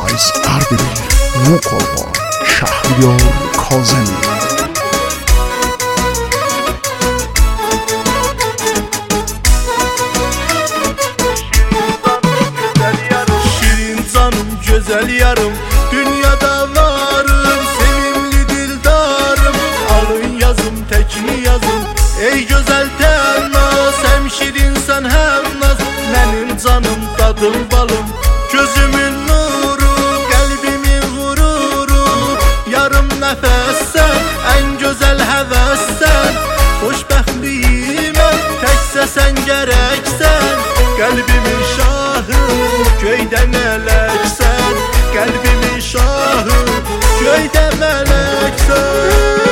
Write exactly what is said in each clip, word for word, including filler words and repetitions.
از اردبیل وقوع شهریار کاظمی. Güzel yarım, dünyada varım, sevimli dildarım. Alın yazım, tekini yazım, ey güzel tenaz. Hem şirinsen hem naz, benim canım, tadım, balım. Gözümün nuru, kalbimin gururu. Yarım nefessen, en güzel hevessen. Xoşbəxtliyimə, təkcə sən gərəksən. Kalbimin şahı, köydə mələksən. Kalbimin şahı, köydə mələksən.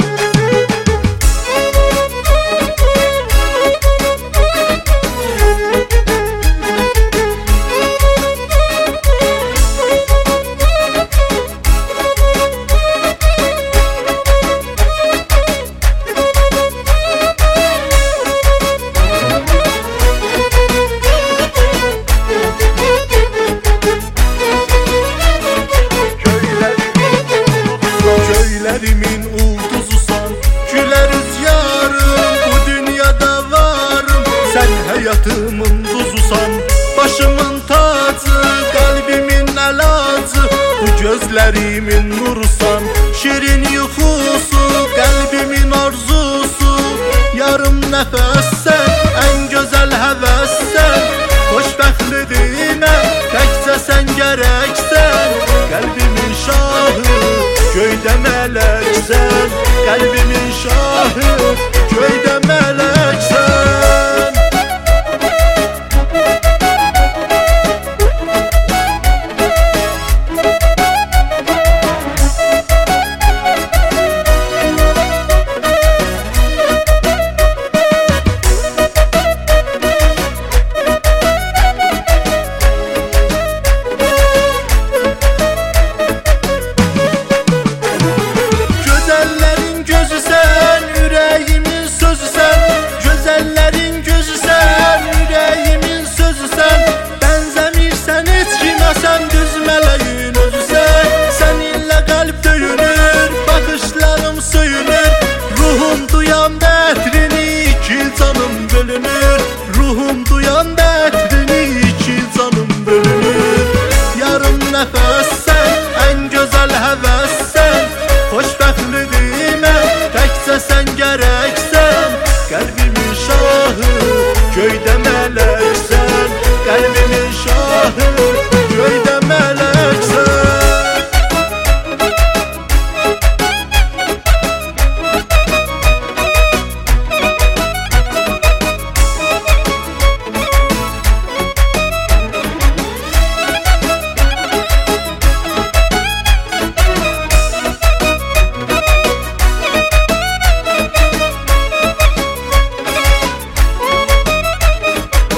Köylerimin ulduzusan, güler rüzgarım. Bu dünyada varım, sen hayatımın duzusan. Başımın tacı, kalbimin elacı. Bu gözlerimin nurusan, şirin yuxusu. Kalbimin arzusu, yarım nefessen. En güzel hevessen. Xoşbəxtliyimə, təkcə sən gərəksən. Kalbimin şahı, köydə mələksən. Kalbimin şahı, köydə mələksən. Ruhum duyan derdini, iki canım bölünür. Yarım nefessen, en güzel hevessen. Xoşbəxtliyimə, təkcə sən gərəksən. Kalbimin şahı, köydə mələksən. Kalbimin şahı, köydə mələksən.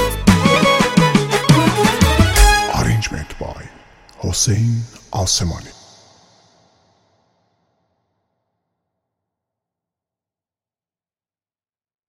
Hüseyin Alsemani.